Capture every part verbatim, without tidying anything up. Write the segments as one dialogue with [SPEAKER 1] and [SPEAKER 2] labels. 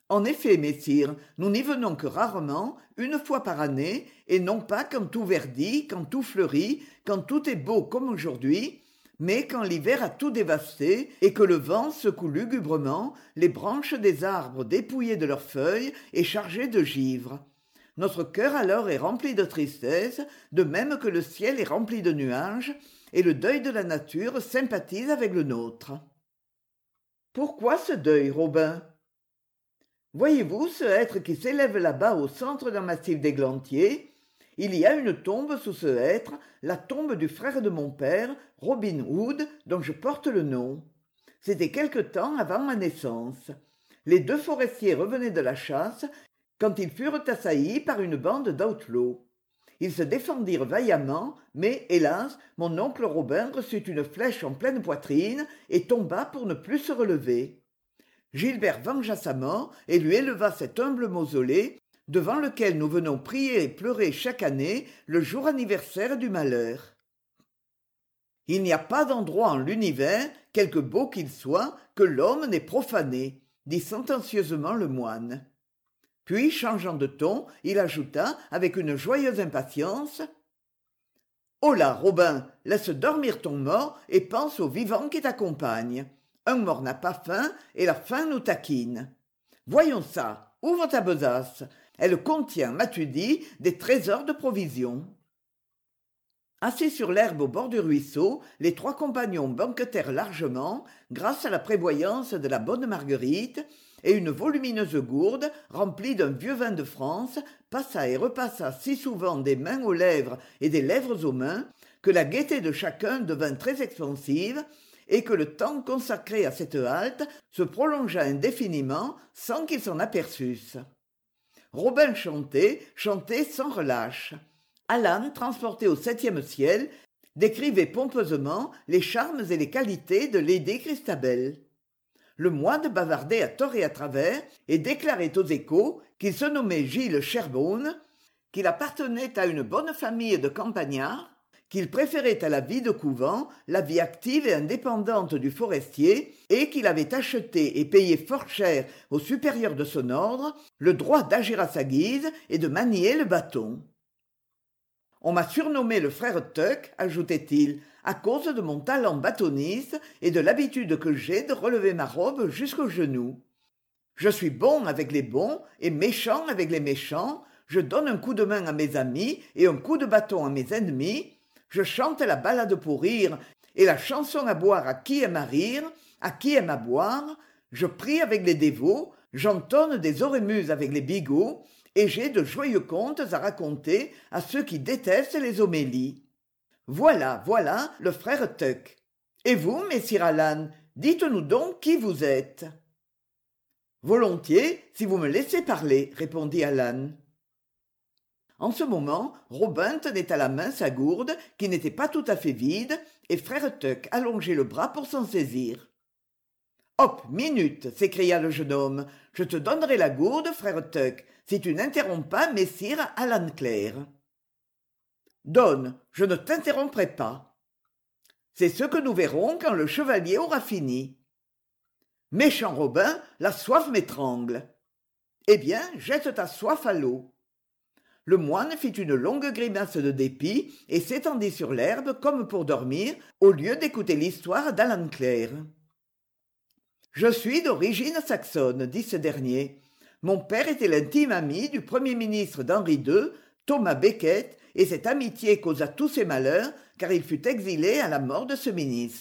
[SPEAKER 1] En effet, messire, nous n'y venons que rarement, une fois par année, et non pas quand tout verdit, quand tout fleurit, quand tout est beau comme aujourd'hui, mais quand l'hiver a tout dévasté et que le vent secoue lugubrement les branches des arbres dépouillées de leurs feuilles et chargées de givre. Notre cœur alors est rempli de tristesse, de même que le ciel est rempli de nuages, et le deuil de la nature sympathise avec le nôtre. Pourquoi ce deuil, Robin ? Voyez-vous ce hêtre qui s'élève là-bas au centre d'un massif d'églantiers ? Il y a une tombe sous ce hêtre, la tombe du frère de mon père, Robin Hood, dont je porte le nom. C'était quelque temps avant ma naissance. Les deux forestiers revenaient de la chasse quand ils furent assaillis par une bande d'outlaws. Ils se défendirent vaillamment, mais, hélas, mon oncle Robin reçut une flèche en pleine poitrine et tomba pour ne plus se relever. Gilbert vengea sa mort et lui éleva cet humble mausolée, devant lequel nous venons prier et pleurer chaque année le jour anniversaire du malheur. Il n'y a pas d'endroit en l'univers, quelque beau qu'il soit, que l'homme n'ait profané, dit sentencieusement le moine. Puis, changeant de ton, il ajouta, avec une joyeuse impatience, « Holà, Robin, laisse dormir ton mort et pense aux vivants qui t'accompagnent. Un mort n'a pas faim, et la faim nous taquine. Voyons ça, ouvre ta besace. Elle contient, m'as-tu dit, des trésors de provisions. » Assis sur l'herbe au bord du ruisseau, les trois compagnons banquetèrent largement, grâce à la prévoyance de la bonne Marguerite, et une volumineuse gourde, remplie d'un vieux vin de France, passa et repassa si souvent des mains aux lèvres et des lèvres aux mains, que la gaieté de chacun devint très expansive, et que le temps consacré à cette halte se prolongea indéfiniment sans qu'ils s'en aperçussent. Robin chantait, chantait sans relâche. Alan, transporté au septième ciel, décrivait pompeusement les charmes et les qualités de Lady Christabel. Le moine bavardait à tort et à travers et déclarait aux échos qu'il se nommait Gilles Sherborne, qu'il appartenait à une bonne famille de campagnards, qu'il préférait à la vie de couvent la vie active et indépendante du forestier et qu'il avait acheté et payé fort cher au supérieur de son ordre le droit d'agir à sa guise et de manier le bâton. « On m'a surnommé le frère Tuck, ajoutait-il, à cause de mon talent bâtonniste et de l'habitude que j'ai de relever ma robe jusqu'aux genoux. Je suis bon avec les bons et méchant avec les méchants, je donne un coup de main à mes amis et un coup de bâton à mes ennemis, je chante la ballade pour rire et la chanson à boire à qui aime à rire, à qui aime à boire, je prie avec les dévots, j'entonne des orémus avec les bigots, et j'ai de joyeux contes à raconter à ceux qui détestent les homélies. Voilà, voilà le frère Tuck. Et vous, messire Alan, dites-nous donc qui vous êtes. » « Volontiers, si vous me laissez parler, » répondit Alan. En ce moment, Robin tenait à la main sa gourde, qui n'était pas tout à fait vide, et frère Tuck allongeait le bras pour s'en saisir. « Hop, minute !» s'écria le jeune homme. « Je te donnerai la gourde, frère Tuck, si tu n'interromps pas messire Alan Clare. »« Donne, je ne t'interromprai pas. » « C'est ce que nous verrons quand le chevalier aura fini. »« Méchant Robin, la soif m'étrangle. »« Eh bien, jette ta soif à l'eau. » Le moine fit une longue grimace de dépit et s'étendit sur l'herbe comme pour dormir, au lieu d'écouter l'histoire d'Alan Clare. « Je suis d'origine saxonne, dit ce dernier. Mon père était l'intime ami du premier ministre d'Henri deux, Thomas Becket, et cette amitié causa tous ses malheurs, car il fut exilé à la mort de ce ministre. »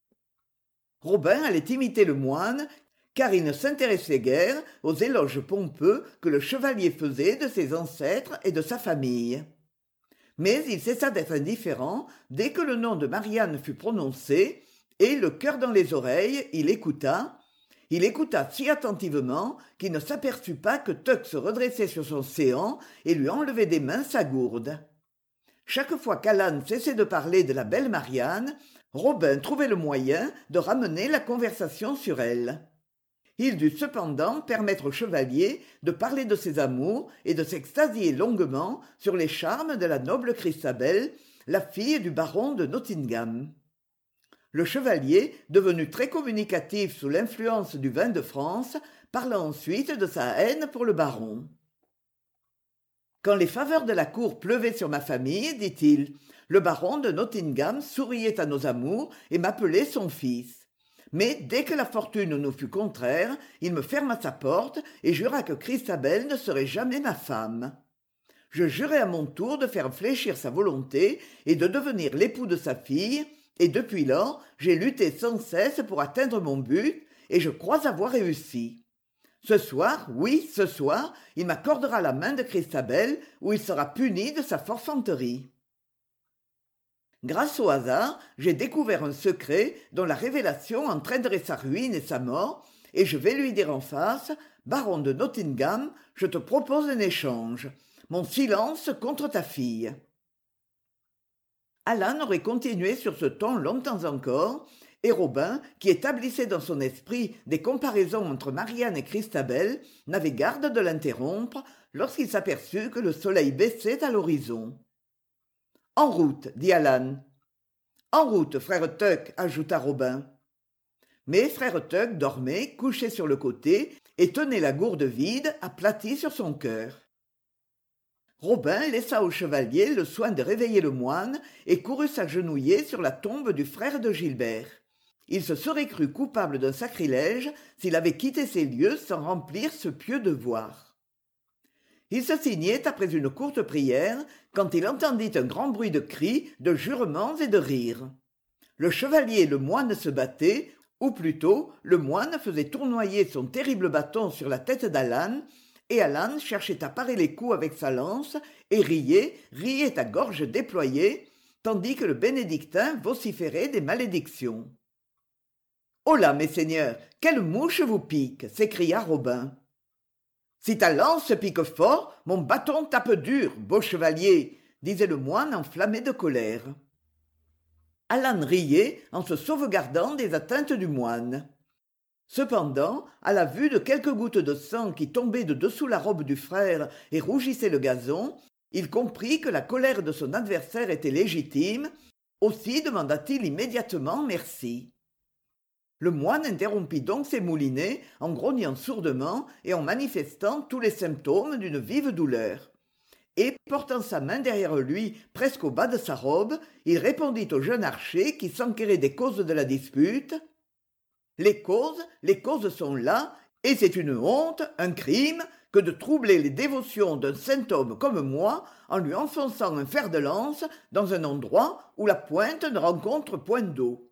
[SPEAKER 1] Robin allait imiter le moine, car il ne s'intéressait guère aux éloges pompeux que le chevalier faisait de ses ancêtres et de sa famille. Mais il cessa d'être indifférent dès que le nom de Marianne fut prononcé, et, le cœur dans les oreilles, il écouta. Il écouta si attentivement qu'il ne s'aperçut pas que Tuck se redressait sur son séant et lui enlevait des mains sa gourde. Chaque fois qu'Alan cessait de parler de la belle Marianne, Robin trouvait le moyen de ramener la conversation sur elle. Il dut cependant permettre au chevalier de parler de ses amours et de s'extasier longuement sur les charmes de la noble Christabel, la fille du baron de Nottingham. Le chevalier, devenu très communicatif sous l'influence du vin de France, parla ensuite de sa haine pour le baron. Quand les faveurs de la cour pleuvaient sur ma famille, dit-il, le baron de Nottingham souriait à nos amours et m'appelait son fils. Mais dès que la fortune nous fut contraire, il me ferma sa porte et jura que Christabel ne serait jamais ma femme. Je jurai à mon tour de faire fléchir sa volonté et de devenir l'époux de sa fille, et depuis lors, j'ai lutté sans cesse pour atteindre mon but, et je crois avoir réussi. Ce soir, oui, ce soir, il m'accordera la main de Christabel, où il sera puni de sa forfanterie. Grâce au hasard, j'ai découvert un secret dont la révélation entraînerait sa ruine et sa mort, et je vais lui dire en face, baron de Nottingham, je te propose un échange. Mon silence contre ta fille. Alan aurait continué sur ce ton longtemps encore, et Robin, qui établissait dans son esprit des comparaisons entre Marianne et Christabel, n'avait garde de l'interrompre lorsqu'il s'aperçut que le soleil baissait à l'horizon. « En route, dit Alan. « En route, frère Tuck, ajouta Robin. Mais frère Tuck dormait, couché sur le côté, et tenait la gourde vide, aplatie sur son cœur. Robin laissa au chevalier le soin de réveiller le moine et courut s'agenouiller sur la tombe du frère de Gilbert. Il se serait cru coupable d'un sacrilège s'il avait quitté ces lieux sans remplir ce pieux devoir. Il se signait après une courte prière quand il entendit un grand bruit de cris, de jurements et de rires. Le chevalier et le moine se battaient, ou plutôt le moine faisait tournoyer son terrible bâton sur la tête d'Alan, et Alan cherchait à parer les coups avec sa lance et riait, riait à gorge déployée, tandis que le bénédictin vociférait des malédictions. « Oh là, mes seigneurs, quelle mouche vous pique !» s'écria Robin. « Si ta lance pique fort, mon bâton tape dur, beau chevalier !» disait le moine enflammé de colère. Alan riait en se sauvegardant des atteintes du moine. Cependant, à la vue de quelques gouttes de sang qui tombaient de dessous la robe du frère et rougissaient le gazon, il comprit que la colère de son adversaire était légitime, aussi demanda-t-il immédiatement merci. Le moine interrompit donc ses moulinets en grognant sourdement et en manifestant tous les symptômes d'une vive douleur. Et, portant sa main derrière lui, presque au bas de sa robe, il répondit au jeune archer qui s'enquérait des causes de la dispute. Les causes, les causes sont là, et c'est une honte, un crime, que de troubler les dévotions d'un saint homme comme moi en lui enfonçant un fer de lance dans un endroit où la pointe ne rencontre point d'eau.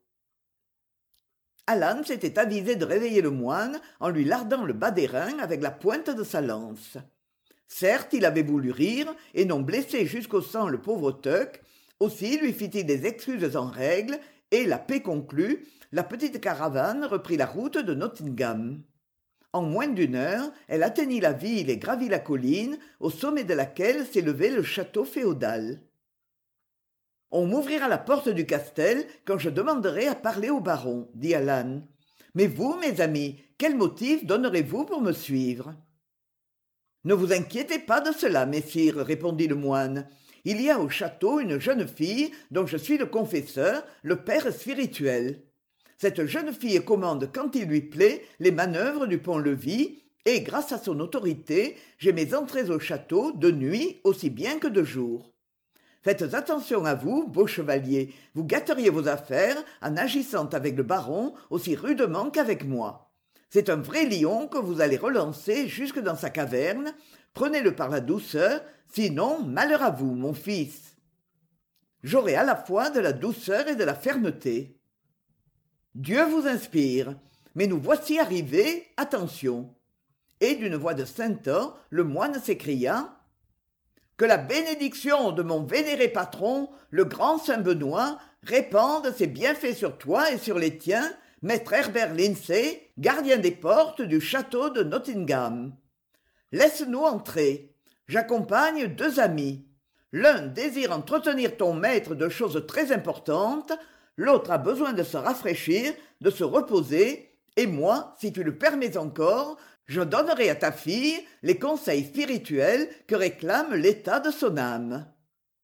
[SPEAKER 1] Alan s'était avisé de réveiller le moine en lui lardant le bas des reins avec la pointe de sa lance. Certes, il avait voulu rire et non blesser jusqu'au sang le pauvre Tuck, aussi lui fit-il des excuses en règle, et, la paix conclue, la petite caravane reprit la route de Nottingham. En moins d'une heure, elle atteignit la ville et gravit la colline, au sommet de laquelle s'élevait le château féodal. « On m'ouvrira la porte du castel quand je demanderai à parler au baron, » dit Alan. « Mais vous, mes amis, quel motif donnerez-vous pour me suivre ?»« Ne vous inquiétez pas de cela, messire, » répondit le moine. « Il y a au château une jeune fille dont je suis le confesseur, le père spirituel. Cette jeune fille commande quand il lui plaît les manœuvres du pont-levis, et grâce à son autorité, j'ai mes entrées au château de nuit aussi bien que de jour. Faites attention à vous, beau chevalier, vous gâteriez vos affaires en agissant avec le baron aussi rudement qu'avec moi. C'est un vrai lion que vous allez relancer jusque dans sa caverne, prenez-le par la douceur, sinon malheur à vous, mon fils. J'aurai à la fois de la douceur et de la fermeté. Dieu vous inspire, mais nous voici arrivés, attention. » Et d'une voix de stentor, le moine s'écria « Que la bénédiction de mon vénéré patron, le grand saint Benoît, répande ses bienfaits sur toi et sur les tiens, maître Herbert Lindsay, gardien des portes du château de Nottingham. Laisse-nous entrer. J'accompagne deux amis. L'un désire entretenir ton maître de choses très importantes, l'autre a besoin de se rafraîchir, de se reposer, et moi, si tu le permets encore, je donnerai à ta fille les conseils spirituels que réclame l'état de son âme. »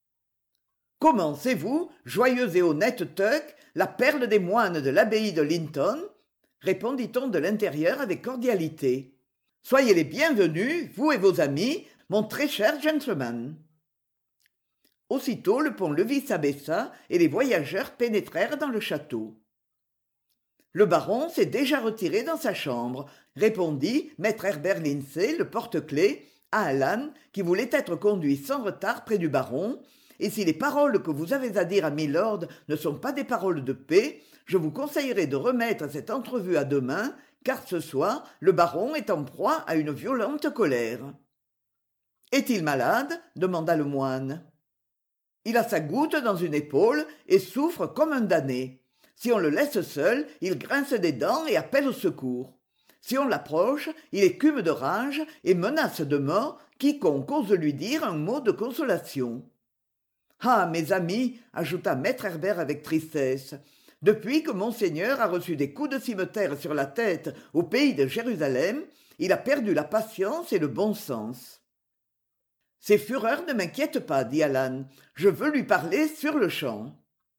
[SPEAKER 1] Commencez-vous, joyeux et honnête Tuck, la perle des moines de l'abbaye de Linton, répondit-on de l'intérieur avec cordialité. Soyez les bienvenus, vous et vos amis, mon très cher gentleman. Aussitôt le pont-levis s'abaissa et les voyageurs pénétrèrent dans le château. Le baron s'est déjà retiré dans sa chambre, répondit maître Herbert Lindsay, le porte-clés, à Alan, qui voulait être conduit sans retard près du baron, et si les paroles que vous avez à dire à Milord ne sont pas des paroles de paix, je vous conseillerais de remettre cette entrevue à demain, car ce soir, le baron est en proie à une violente colère. « Est-il malade » demanda le moine. « Il a sa goutte dans une épaule et souffre comme un damné. Si on le laisse seul, il grince des dents et appelle au secours. Si on l'approche, il écume de rage et menace de mort quiconque ose lui dire un mot de consolation. » Ah, mes amis, ajouta maître Herbert avec tristesse, depuis que monseigneur a reçu des coups de cimetière sur la tête au pays de Jérusalem, il a perdu la patience et le bon sens. Ces fureurs ne m'inquiètent pas, dit Alan. Je veux lui parler sur-le-champ.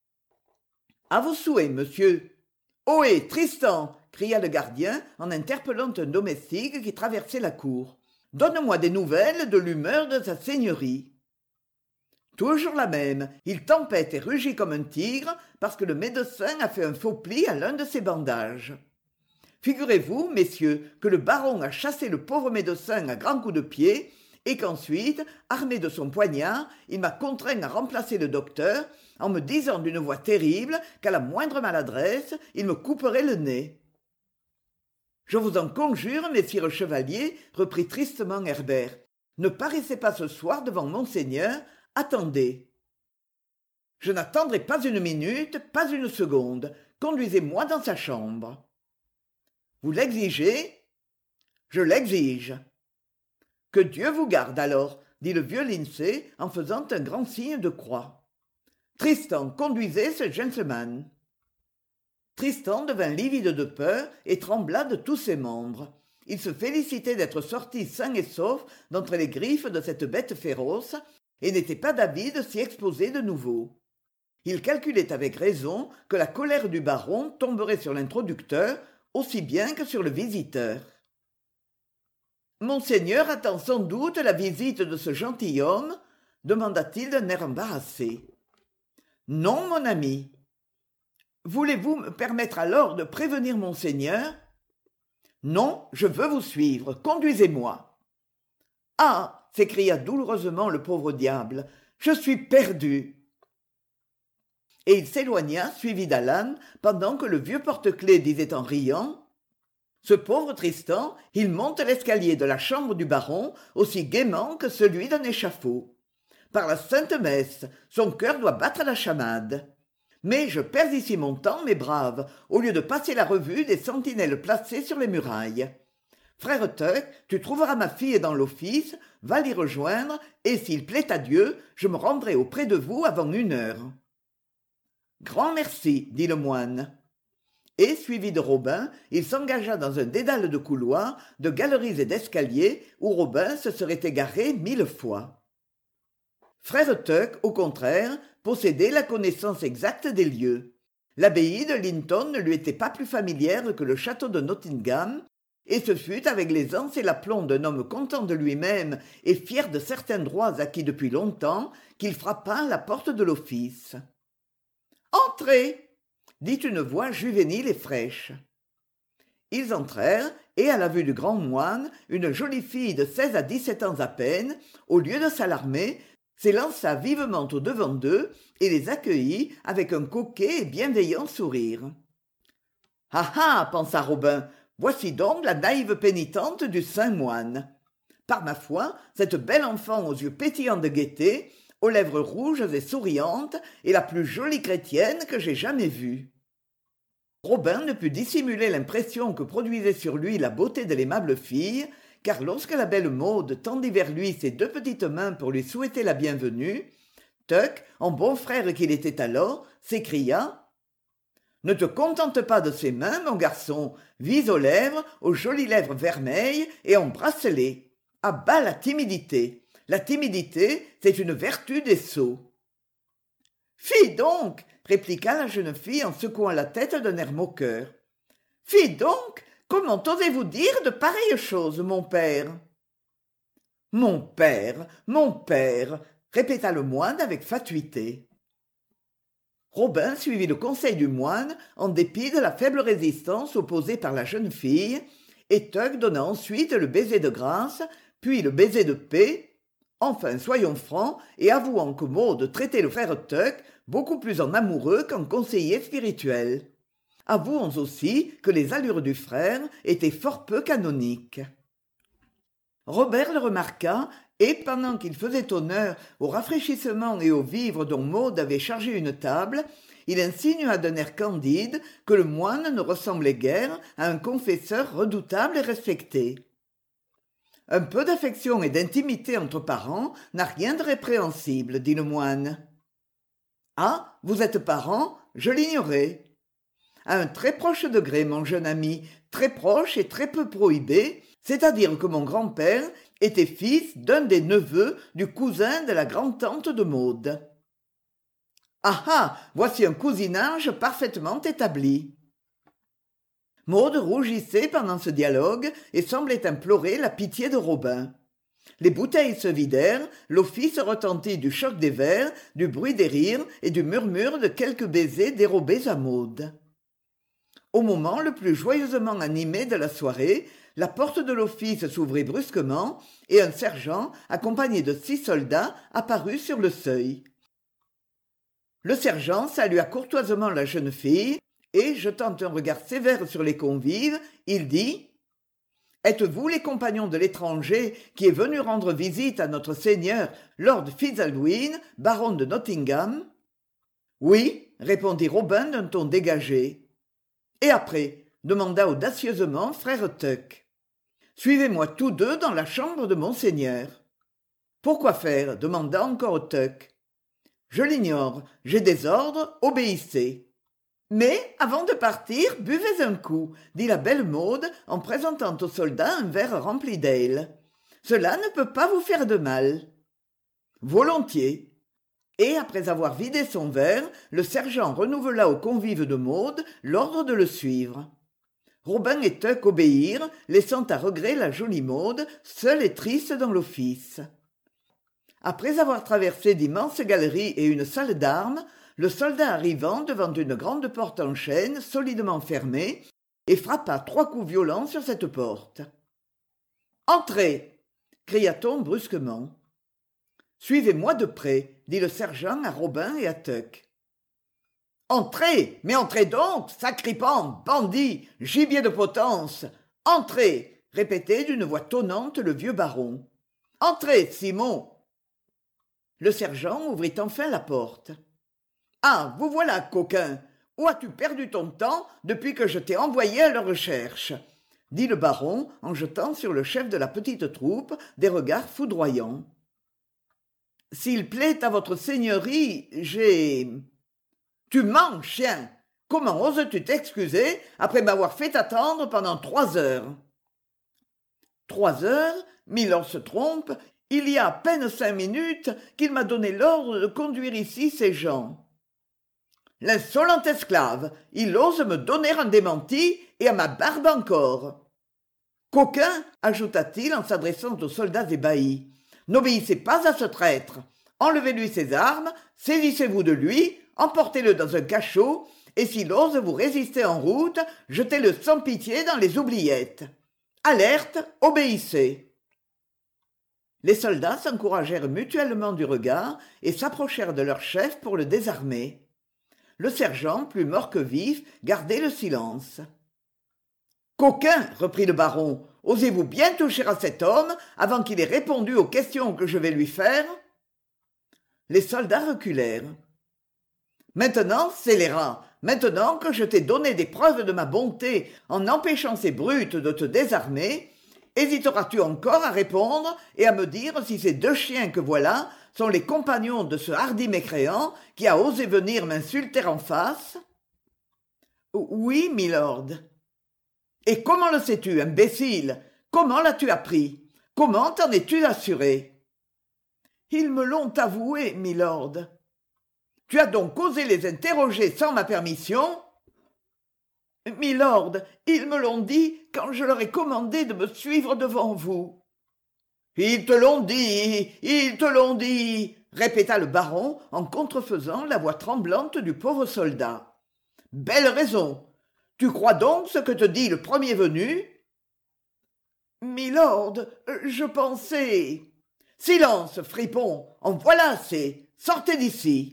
[SPEAKER 1] À vos souhaits, monsieur. Ohé, Tristan, cria le gardien en interpellant un domestique qui traversait la cour. Donne-moi des nouvelles de l'humeur de sa seigneurie. Toujours la même, il tempête et rugit comme un tigre parce que le médecin a fait un faux pli à l'un de ses bandages. Figurez-vous, messieurs, que le baron a chassé le pauvre médecin à grands coups de pied et qu'ensuite, armé de son poignard, il m'a contraint à remplacer le docteur en me disant d'une voix terrible qu'à la moindre maladresse, il me couperait le nez. « Je vous en conjure, messire chevalier, reprit tristement Herbert, ne paraissez pas ce soir devant monseigneur. Attendez. Je n'attendrai pas une minute, pas une seconde. Conduisez-moi dans sa chambre. Vous l'exigez? Je l'exige. Que Dieu vous garde alors, dit le vieux Lindsay en faisant un grand signe de croix. Tristan, conduisez ce gentleman. Tristan devint livide de peur et trembla de tous ses membres. Il se félicitait d'être sorti sain et sauf d'entre les griffes de cette bête féroce et n'était pas d'avis de s'y exposer de nouveau. Il calculait avec raison que la colère du baron tomberait sur l'introducteur aussi bien que sur le visiteur. « Monseigneur attend sans doute la visite de ce gentilhomme ?» demanda-t-il d'un air embarrassé. « Non, mon ami. »« Voulez-vous me permettre alors de prévenir monseigneur ?»« Non, je veux vous suivre. Conduisez-moi. »« Ah !» s'écria douloureusement le pauvre diable, « je suis perdu !» Et il s'éloigna, suivi d'Alan, pendant que le vieux porte-clés disait en riant « Ce pauvre Tristan, il monte l'escalier de la chambre du baron aussi gaiement que celui d'un échafaud. Par la sainte messe, son cœur doit battre la chamade. Mais je perds ici mon temps, mes braves, au lieu de passer la revue des sentinelles placées sur les murailles. Frère Tuck, tu trouveras ma fille dans l'office, va l'y rejoindre, et s'il plaît à Dieu, je me rendrai auprès de vous avant une heure. »« Grand merci, » dit le moine. Et, suivi de Robin, il s'engagea dans un dédale de couloirs, de galeries et d'escaliers, où Robin se serait égaré mille fois. Frère Tuck, au contraire, possédait la connaissance exacte des lieux. L'abbaye de Linton ne lui était pas plus familière que le château de Nottingham, et ce fut avec l'aisance et l'aplomb d'un homme content de lui-même et fier de certains droits acquis depuis longtemps qu'il frappa à la porte de l'office. « Entrez !» dit une voix juvénile et fraîche. Ils entrèrent, et à la vue du grand moine, une jolie fille de seize à dix-sept ans à peine, au lieu de s'alarmer, s'élança vivement au-devant d'eux et les accueillit avec un coquet et bienveillant sourire. « Ah ah !» pensa Robin. Voici donc la naïve pénitente du saint moine. Par ma foi, cette belle enfant aux yeux pétillants de gaieté, aux lèvres rouges et souriantes, est la plus jolie chrétienne que j'aie jamais vue. Robin ne put dissimuler l'impression que produisait sur lui la beauté de l'aimable fille, car lorsque la belle Maud tendit vers lui ses deux petites mains pour lui souhaiter la bienvenue, Tuck, en bon frère qu'il était alors, s'écria « Ne te contente pas de ces mains, mon garçon, vise aux lèvres, aux jolies lèvres vermeilles, et embrasse-les. À bas la timidité. La timidité, c'est une vertu des sots. » Fi donc, répliqua la jeune fille en secouant la tête d'un air moqueur. Fi donc, comment osez-vous dire de pareilles choses, mon père? Mon père, mon père, répéta le moine avec fatuité. Robin suivit le conseil du moine en dépit de la faible résistance opposée par la jeune fille, et Tuck donna ensuite le baiser de grâce, puis le baiser de paix. Enfin, soyons francs et avouons que Maud traitait le frère Tuck beaucoup plus en amoureux qu'en conseiller spirituel. Avouons aussi que les allures du frère étaient fort peu canoniques. Robert le remarqua, et pendant qu'il faisait honneur au rafraîchissement et aux vivres dont Maud avait chargé une table, il insinua d'un air candide que le moine ne ressemblait guère à un confesseur redoutable et respecté. Un peu d'affection et d'intimité entre parents n'a rien de répréhensible, dit le moine. Ah, vous êtes parents? Je l'ignorais. À un très proche degré, mon jeune ami, très proche et très peu prohibé, c'est-à-dire que mon grand-père était fils d'un des neveux du cousin de la grand-tante de Maud. Ah ah, voici un cousinage parfaitement établi. Maud rougissait pendant ce dialogue et semblait implorer la pitié de Robin. Les bouteilles se vidèrent, l'office retentit du choc des verres, du bruit des rires et du murmure de quelques baisers dérobés à Maud. Au moment le plus joyeusement animé de la soirée, la porte de l'office s'ouvrit brusquement et un sergent, accompagné de six soldats, apparut sur le seuil. Le sergent salua courtoisement la jeune fille et, jetant un regard sévère sur les convives, il dit « Êtes-vous les compagnons de l'étranger qui est venu rendre visite à notre seigneur Lord Fitz-Alwyn, baron de Nottingham ?»« Oui, » répondit Robin d'un ton dégagé. « Et après ?» demanda audacieusement frère Tuck. « Suivez-moi tous deux dans la chambre de monseigneur. »« Pourquoi faire ?» demanda encore Tuck. « Je l'ignore. J'ai des ordres, obéissez. »« Mais, avant de partir, buvez un coup, » dit la belle Maud en présentant au soldat un verre rempli d'ale. « Cela ne peut pas vous faire de mal. »« Volontiers. » Et, après avoir vidé son verre, le sergent renouvela aux convives de Maud l'ordre de le suivre. Robin et Tuck obéirent, laissant à regret la jolie Maud, seule et triste dans l'office. Après avoir traversé d'immenses galeries et une salle d'armes, le soldat arrivant devant une grande porte en chêne solidement fermée et frappa trois coups violents sur cette porte. « Entrez !» cria-t-on brusquement. « Suivez-moi de près !» dit le sergent à Robin et à Tuck. « Entrez, mais entrez donc, sacripant, bandit, gibier de potence. Entrez !» répétait d'une voix tonnante le vieux baron. « Entrez, Simon !» Le sergent ouvrit enfin la porte. « Ah, vous voilà, coquin. Où as-tu perdu ton temps depuis que je t'ai envoyé à leur recherche ?» dit le baron en jetant sur le chef de la petite troupe des regards foudroyants. « S'il plaît à votre seigneurie, j'ai... »« Tu mens, chien. Comment oses-tu t'excuser après m'avoir fait attendre pendant trois heures ?»« Trois heures ? Milord se trompe. Il y a à peine cinq minutes qu'il m'a donné l'ordre de conduire ici ces gens. »« L'insolent esclave. Il ose me donner un démenti et à ma barbe encore. »« Coquin, ajouta-t-il en s'adressant aux soldats ébahis, n'obéissez pas à ce traître. Enlevez-lui ses armes, saisissez-vous de lui, emportez-le dans un cachot, et s'il ose vous résister en route, jetez-le sans pitié dans les oubliettes. Alerte, obéissez. » Les soldats s'encouragèrent mutuellement du regard et s'approchèrent de leur chef pour le désarmer. Le sergent, plus mort que vif, gardait le silence. « Coquin, reprit le baron, osez-vous bien toucher à cet homme avant qu'il ait répondu aux questions que je vais lui faire ?» Les soldats reculèrent. « Maintenant, scélérat, maintenant que je t'ai donné des preuves de ma bonté en empêchant ces brutes de te désarmer, hésiteras-tu encore à répondre et à me dire si ces deux chiens que voilà sont les compagnons de ce hardi mécréant qui a osé venir m'insulter en face ?»« Oui, milord. »« Et comment le sais-tu, imbécile ? Comment l'as-tu appris ? Comment t'en es-tu assuré ? » « Ils me l'ont avoué, milord. » « Tu as donc osé les interroger sans ma permission ? Milord, ils me l'ont dit quand je leur ai commandé de me suivre devant vous. Ils te l'ont dit, ils te l'ont dit, répéta le baron en contrefaisant la voix tremblante du pauvre soldat. Belle raison. Tu crois donc ce que te dit le premier venu ? Milord, je pensais. Silence, fripon, en voilà assez. Sortez d'ici.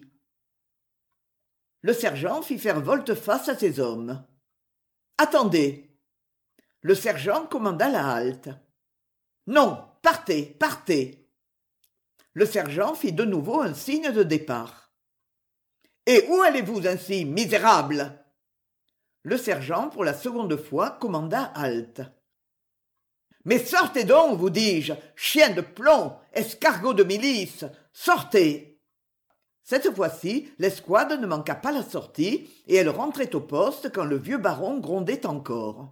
[SPEAKER 1] Le sergent fit faire volte-face à ses hommes. Attendez. Le sergent commanda la halte. Non, partez, partez. Le sergent fit de nouveau un signe de départ. Et où allez-vous ainsi, misérable ? Le sergent, pour la seconde fois, commanda halte. Mais sortez donc, vous dis-je, chien de plomb, escargot de milice, sortez ! Cette fois-ci, l'escouade ne manqua pas la sortie, et elle rentrait au poste quand le vieux baron grondait encore.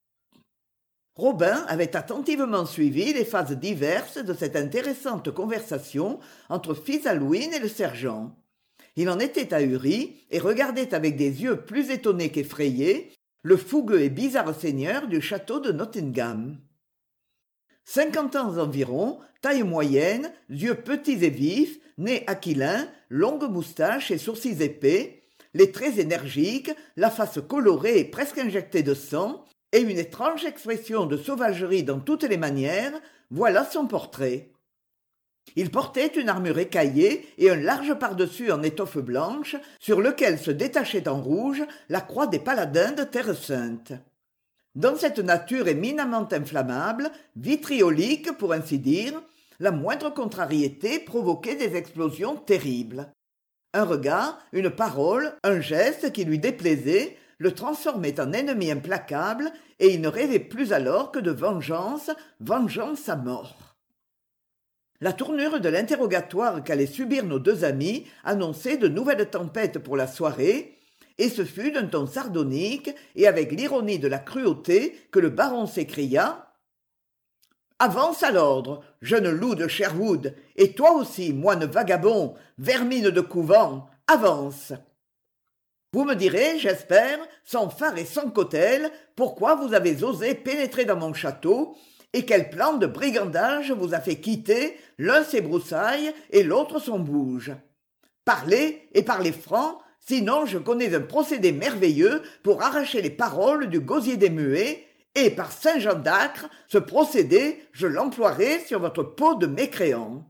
[SPEAKER 1] Robin avait attentivement suivi les phases diverses de cette intéressante conversation entre Fitzalouine et le sergent. Il en était ahuri et regardait avec des yeux plus étonnés qu'effrayés le fougueux et bizarre seigneur du château de Nottingham. Cinquante ans environ, taille moyenne, yeux petits et vifs, nez aquilin, longue moustache et sourcils épais, les traits énergiques, la face colorée et presque injectée de sang, et une étrange expression de sauvagerie dans toutes les manières, voilà son portrait. Il portait une armure écaillée et un large pardessus en étoffe blanche, sur lequel se détachait en rouge la croix des paladins de Terre Sainte. Dans cette nature éminemment inflammable, vitriolique pour ainsi dire, la moindre contrariété provoquait des explosions terribles. Un regard, une parole, un geste qui lui déplaisait le transformait en ennemi implacable et il ne rêvait plus alors que de vengeance, vengeance à mort. La tournure de l'interrogatoire qu'allaient subir nos deux amis annonçait de nouvelles tempêtes pour la soirée, et ce fut d'un ton sardonique et avec l'ironie de la cruauté que le baron s'écria « Avance à l'ordre, jeune loup de Sherwood, et toi aussi, moine vagabond, vermine de couvent, avance !» Vous me direz, j'espère, sans phare et sans cautèle, pourquoi vous avez osé pénétrer dans mon château et quel plan de brigandage vous a fait quitter l'un ses broussailles et l'autre son bouge. Parlez, et parlez franc, sinon je connais un procédé merveilleux pour arracher les paroles du gosier des muets, et par Saint-Jean d'Acre, ce procédé, je l'emploierai sur votre peau de mécréant.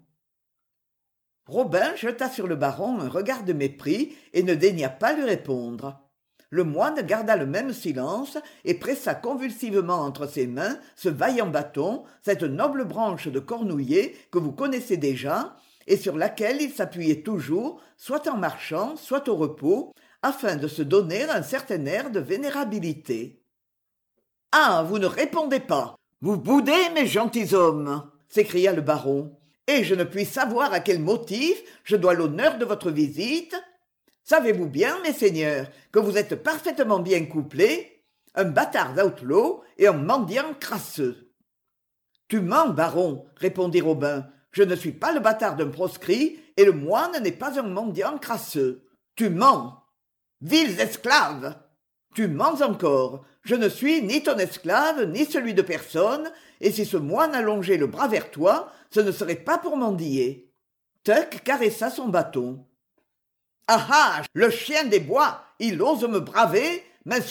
[SPEAKER 1] Robin jeta sur le baron un regard de mépris et ne daigna pas lui répondre. Le moine garda le même silence et pressa convulsivement entre ses mains ce vaillant bâton, cette noble branche de cornouiller que vous connaissez déjà et sur laquelle il s'appuyait toujours, soit en marchant, soit au repos, afin de se donner un certain air de vénérabilité. « Ah, vous ne répondez pas. Vous boudez, mes gentilshommes !» s'écria le baron. « Et je ne puis savoir à quel motif je dois l'honneur de votre visite. Savez-vous bien, mes seigneurs, que vous êtes parfaitement bien couplés, un bâtard outlaw et un mendiant crasseux. »« Tu mens, baron, répondit Robin. Je ne suis pas le bâtard d'un proscrit et le moine n'est pas un mendiant crasseux. Tu mens. Vils esclaves ! Tu mens encore. Je ne suis ni ton esclave, ni celui de personne, et si ce moine allongeait le bras vers toi, ce ne serait pas pour mendier. » Tuck caressa son bâton. « Ah ah, le chien des bois, il ose me braver, m'insulter ?»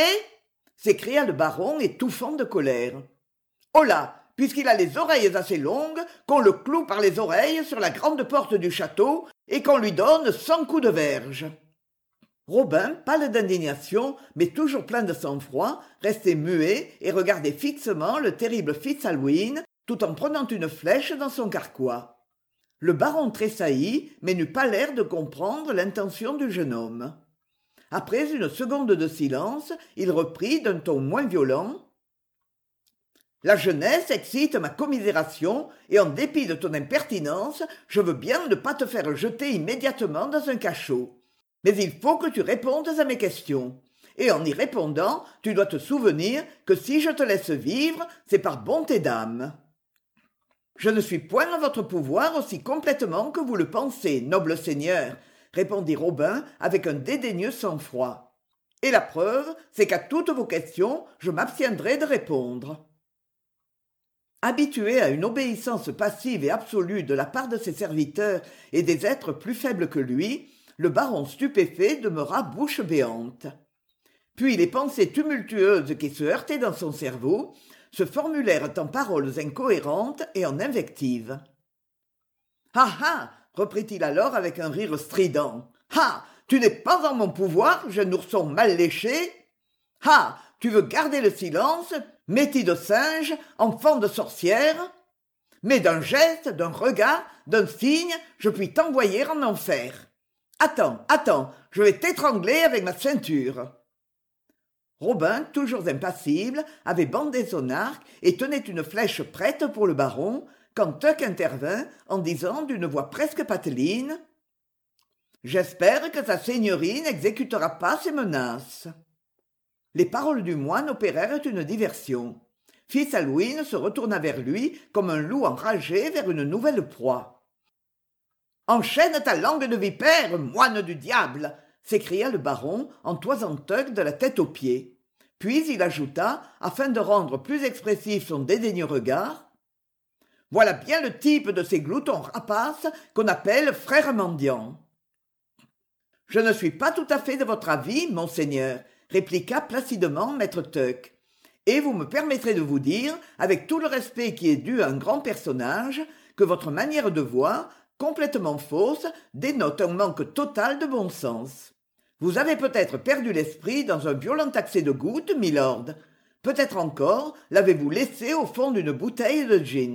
[SPEAKER 1] s'écria le baron, étouffant de colère. « Oh là, puisqu'il a les oreilles assez longues, qu'on le cloue par les oreilles sur la grande porte du château et qu'on lui donne cent coups de verge. » Robin, pâle d'indignation, mais toujours plein de sang-froid, restait muet et regardait fixement le terrible Fitzalouine, tout en prenant une flèche dans son carquois. Le baron tressaillit, mais n'eut pas l'air de comprendre l'intention du jeune homme. Après une seconde de silence, il reprit d'un ton moins violent. « La jeunesse excite ma commisération, et en dépit de ton impertinence, je veux bien ne pas te faire jeter immédiatement dans un cachot. Mais il faut que tu répondes à mes questions. Et en y répondant, tu dois te souvenir que si je te laisse vivre, c'est par bonté d'âme. Je ne suis point en votre pouvoir aussi complètement que vous le pensez, noble seigneur, répondit Robin avec un dédaigneux sang-froid. Et la preuve, c'est qu'à toutes vos questions, je m'abstiendrai de répondre. Habitué à une obéissance passive et absolue de la part de ses serviteurs et des êtres plus faibles que lui, le baron stupéfait demeura bouche béante. Puis les pensées tumultueuses qui se heurtaient dans son cerveau se formulèrent en paroles incohérentes et en invectives. « Ah ah !» reprit-il alors avec un rire strident. « Ah ! Tu n'es pas en mon pouvoir, jeune ourson mal léché. Ah ! Tu veux garder le silence, métis de singe, enfant de sorcière. Mais d'un geste, d'un regard, d'un signe, je puis t'envoyer en enfer. Attends, attends, je vais t'étrangler avec ma ceinture. » Robin, toujours impassible, avait bandé son arc et tenait une flèche prête pour le baron, quand Tuck intervint en disant d'une voix presque pateline « J'espère que sa seigneurie n'exécutera pas ses menaces. » Les paroles du moine opérèrent une diversion. Fitz Alwyn se retourna vers lui comme un loup enragé vers une nouvelle proie. « Enchaîne ta langue de vipère, moine du diable !» s'écria le baron en toisant Tuck de la tête aux pieds. Puis il ajouta, afin de rendre plus expressif son dédaigneux regard, « Voilà bien le type de ces gloutons rapaces qu'on appelle frères mendiants. »« Je ne suis pas tout à fait de votre avis, monseigneur, » répliqua placidement maître Tuck. « Et vous me permettrez de vous dire, avec tout le respect qui est dû à un grand personnage, que votre manière de voir, complètement fausse, dénote un manque total de bon sens. Vous avez peut-être perdu l'esprit dans un violent accès de goutte, milord. Peut-être encore l'avez-vous laissé au fond d'une bouteille de gin. »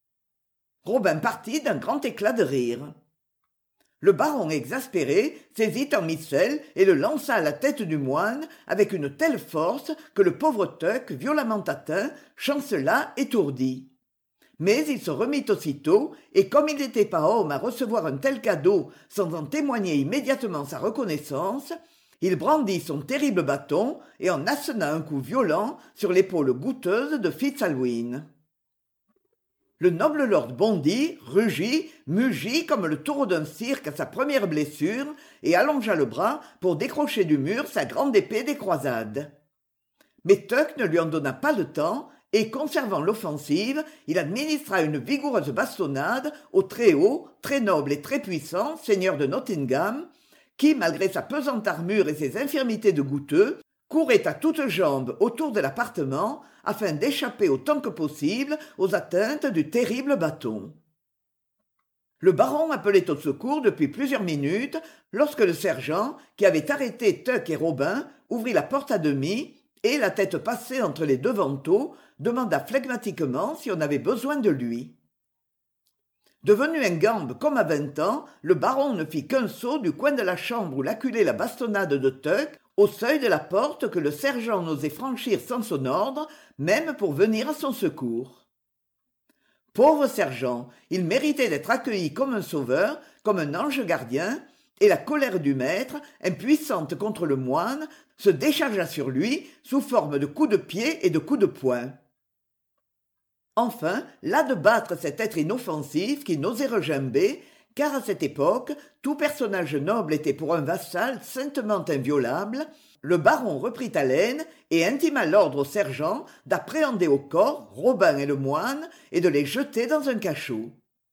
[SPEAKER 1] Robin partit d'un grand éclat de rire. Le baron exaspéré saisit un missel et le lança à la tête du moine avec une telle force que le pauvre Tuck, violemment atteint, chancela étourdi. Mais il se remit aussitôt, et comme il n'était pas homme à recevoir un tel cadeau sans en témoigner immédiatement sa reconnaissance, il brandit son terrible bâton et en assena un coup violent sur l'épaule goûteuse de Fitz Alwyn. Le noble lord bondit, rugit, mugit comme le taureau d'un cirque à sa première blessure et allongea le bras pour décrocher du mur sa grande épée des croisades. Mais Tuck ne lui en donna pas le temps et, conservant l'offensive, il administra une vigoureuse bastonnade au très haut, très noble et très puissant seigneur de Nottingham, qui, malgré sa pesante armure et ses infirmités de goutteux, courait à toutes jambes autour de l'appartement afin d'échapper autant que possible aux atteintes du terrible bâton. Le baron appelait au secours depuis plusieurs minutes lorsque le sergent, qui avait arrêté Tuck et Robin, ouvrit la porte à demi et, la tête passée entre les deux vantaux, demanda flegmatiquement si on avait besoin de lui. Devenu un gambe comme à vingt ans, le baron ne fit qu'un saut du coin de la chambre où l'acculait la bastonnade de Tuck au seuil de la porte que le sergent n'osait franchir sans son ordre, même pour venir à son secours. Pauvre sergent, il méritait d'être accueilli comme un sauveur, comme un ange gardien, et la colère du maître, impuissante contre le moine, se déchargea sur lui sous forme de coups de pied et de coups de poing. Enfin, las de battre cet être inoffensif qui n'osait regimber, car à cette époque, tout personnage noble était pour un vassal saintement inviolable, le baron reprit haleine et intima l'ordre au sergent d'appréhender au corps Robin et le moine et de les jeter dans un cachot.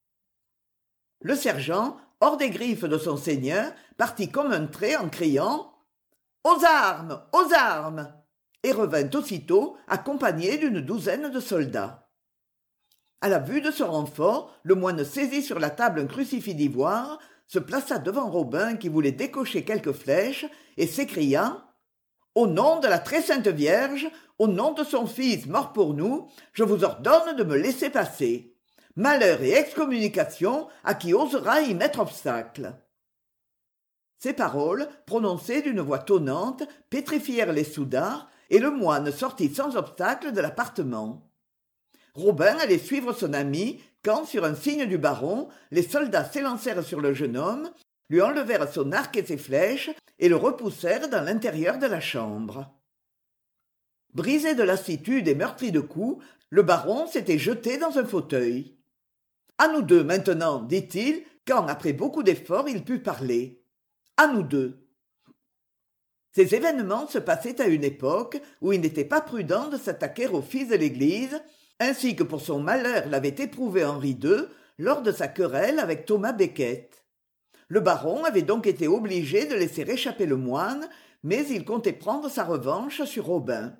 [SPEAKER 1] Le sergent, hors des griffes de son seigneur, partit comme un trait en criant « Aux armes! Aux armes !» et revint aussitôt accompagné d'une douzaine de soldats. À la vue de ce renfort, le moine saisit sur la table un crucifix d'ivoire, se plaça devant Robin qui voulait décocher quelques flèches et s'écria « Au nom de la très sainte Vierge, au nom de son Fils mort pour nous, je vous ordonne de me laisser passer. Malheur et excommunication à qui osera y mettre obstacle. » Ces paroles, prononcées d'une voix tonnante, pétrifièrent les soudards et le moine sortit sans obstacle de l'appartement. Robin allait suivre son ami quand, sur un signe du baron, les soldats s'élancèrent sur le jeune homme, lui enlevèrent son arc et ses flèches et le repoussèrent dans l'intérieur de la chambre. Brisé de lassitude et meurtri de coups, le baron s'était jeté dans un fauteuil. « À nous deux maintenant, dit-il, quand, après beaucoup d'efforts, il put parler. À nous deux. Ces événements se passaient à une époque où il n'était pas prudent de s'attaquer aux fils de l'Église, ainsi que pour son malheur l'avait éprouvé Henri deux lors de sa querelle avec Thomas Becket. Le baron avait donc été obligé de laisser échapper le moine, mais il comptait prendre sa revanche sur Robin.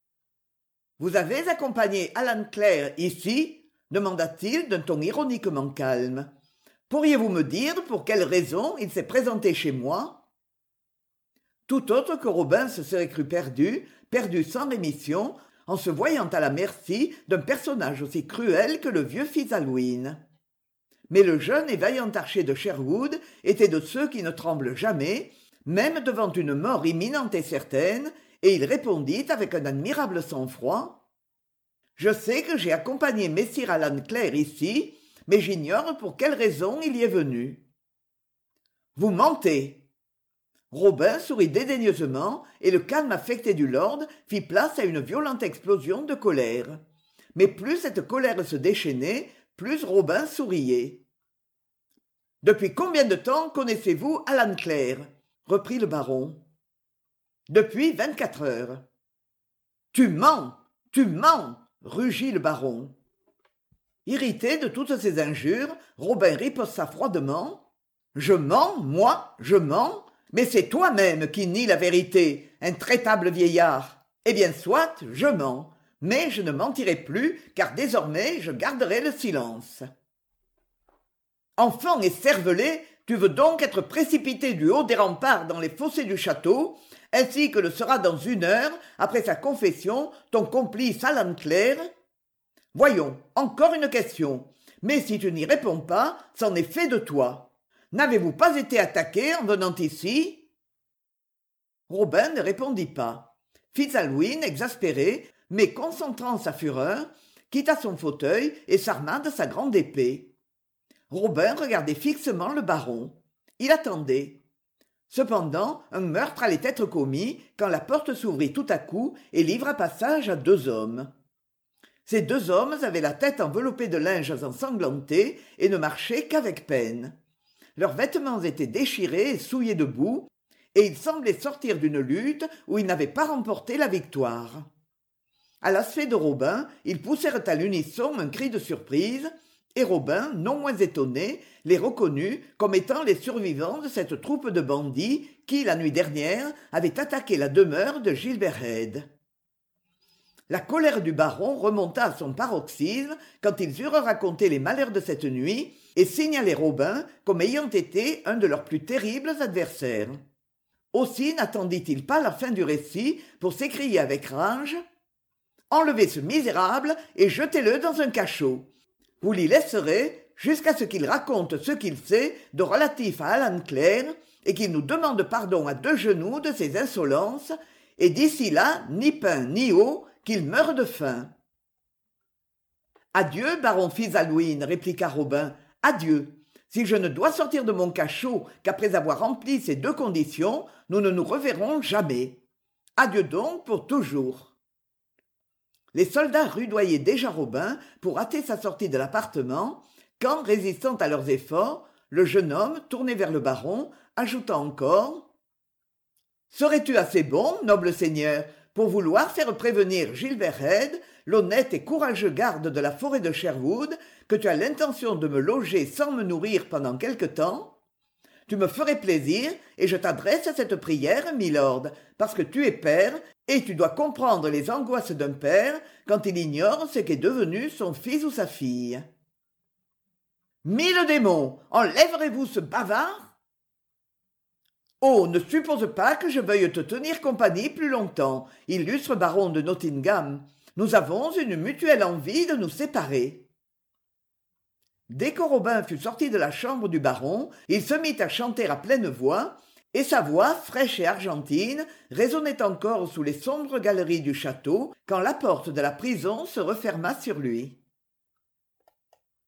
[SPEAKER 1] « Vous avez accompagné Alan Clare ici ?» demanda-t-il d'un ton ironiquement calme. « Pourriez-vous me dire pour quelle raison il s'est présenté chez moi ?» Tout autre que Robin se serait cru perdu, perdu sans rémission, en se voyant à la merci d'un personnage aussi cruel que le vieux fils Alwyn. Mais le jeune et vaillant archer de Sherwood était de ceux qui ne tremblent jamais, même devant une mort imminente et certaine, et il répondit avec un admirable sang-froid. « Je sais que j'ai accompagné messire Alan Clare ici, mais j'ignore pour quelle raison il y est venu. »« Vous mentez !» Robin sourit dédaigneusement, et le calme affecté du lord fit place à une violente explosion de colère. Mais plus cette colère se déchaînait, plus Robin souriait. « Depuis combien de temps connaissez-vous Alan Clare ?» reprit le baron. « Depuis vingt-quatre heures. »« Tu mens, tu mens !» rugit le baron. Irrité de toutes ces injures, Robin riposta froidement. « Je mens, moi, je mens ? Mais c'est toi-même qui nie la vérité, intraitable vieillard. Eh bien soit, je mens, mais je ne mentirai plus, car désormais je garderai le silence. » Enfant écervelé, tu veux donc être précipité du haut des remparts dans les fossés du château, ainsi que le sera dans une heure, après sa confession, ton complice Alan Clare ? Voyons, encore une question, mais si tu n'y réponds pas, c'en est fait de toi. N'avez-vous pas été attaqué en venant ici ? Robin ne répondit pas. Fitz-Alwyn, exaspéré, mais concentrant sa fureur, quitta son fauteuil et s'arma de sa grande épée. Robin regardait fixement le baron. Il attendait. Cependant, un meurtre allait être commis quand la porte s'ouvrit tout à coup et livra passage à deux hommes. Ces deux hommes avaient la tête enveloppée de linges ensanglantés et ne marchaient qu'avec peine. Leurs vêtements étaient déchirés et souillés de boue, et ils semblaient sortir d'une lutte où ils n'avaient pas remporté la victoire. À l'aspect de Robin, ils poussèrent à l'unisson un cri de surprise, et Robin, non moins étonné, les reconnut comme étant les survivants de cette troupe de bandits qui, la nuit dernière, avaient attaqué la demeure de Gilbert Head. La colère du baron remonta à son paroxysme quand ils eurent raconté les malheurs de cette nuit et signalé Robin comme ayant été un de leurs plus terribles adversaires. Aussi n'attendit-il pas la fin du récit pour s'écrier avec rage « Enlevez ce misérable et jetez-le dans un cachot. Vous l'y laisserez jusqu'à ce qu'il raconte ce qu'il sait de relatif à Alan Clare et qu'il nous demande pardon à deux genoux de ses insolences, et d'ici là, ni pain ni eau, qu'il meure de faim. »« Adieu, baron Fitz-Alwyn, répliqua Robin, « adieu. Si je ne dois sortir de mon cachot qu'après avoir rempli ces deux conditions, nous ne nous reverrons jamais. Adieu donc pour toujours. » Les soldats rudoyaient déjà Robin pour hâter sa sortie de l'appartement, quand, résistant à leurs efforts, le jeune homme, tourné vers le baron, ajouta encore « Serais-tu assez bon, noble seigneur, pour vouloir faire prévenir Gilbert Head, l'honnête et courageux garde de la forêt de Sherwood, que tu as l'intention de me loger sans me nourrir pendant quelque temps ? Tu me ferais plaisir, et je t'adresse cette prière, milord, parce que tu es père, et tu dois comprendre les angoisses d'un père quand il ignore ce qu'est devenu son fils ou sa fille. »« Mille démons ! Enlèverez-vous ce bavard ? » Oh, ne suppose pas que je veuille te tenir compagnie plus longtemps, illustre baron de Nottingham. Nous avons une mutuelle envie de nous séparer. Dès que Robin fut sorti de la chambre du baron, il se mit à chanter à pleine voix, et sa voix, fraîche et argentine, résonnait encore sous les sombres galeries du château quand la porte de la prison se referma sur lui.